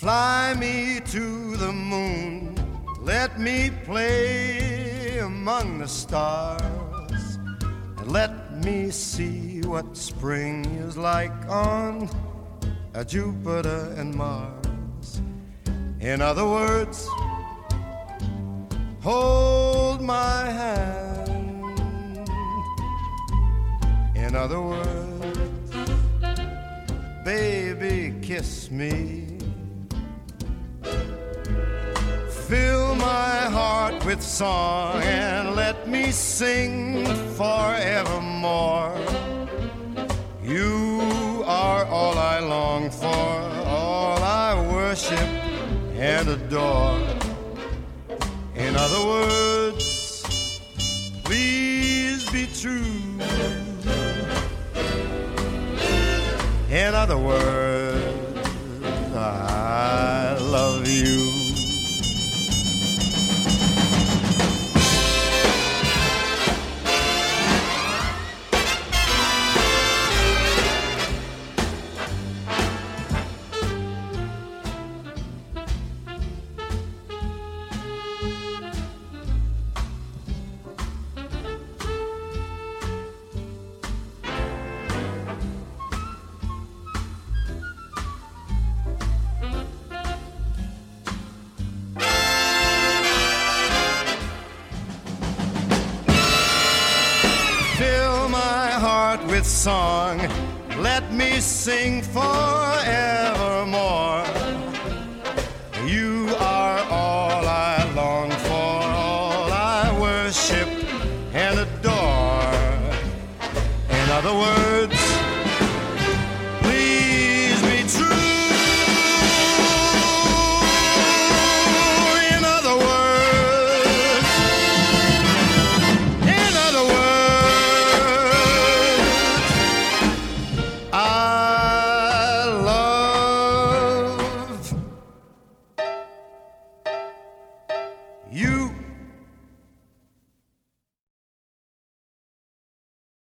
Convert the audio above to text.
Fly me to the moon, let me play among the stars, and let me see what spring is like on Jupiter and Mars. In other words, hold my hand. In other words, baby, kiss me. Fill my heart with song and let me sing forevermore. You are all I long for, all I worship and adore. In other words, please be true. In other words, I love you. With song, let me sing forevermore. You are all I long for, all I worship and adore. In other words,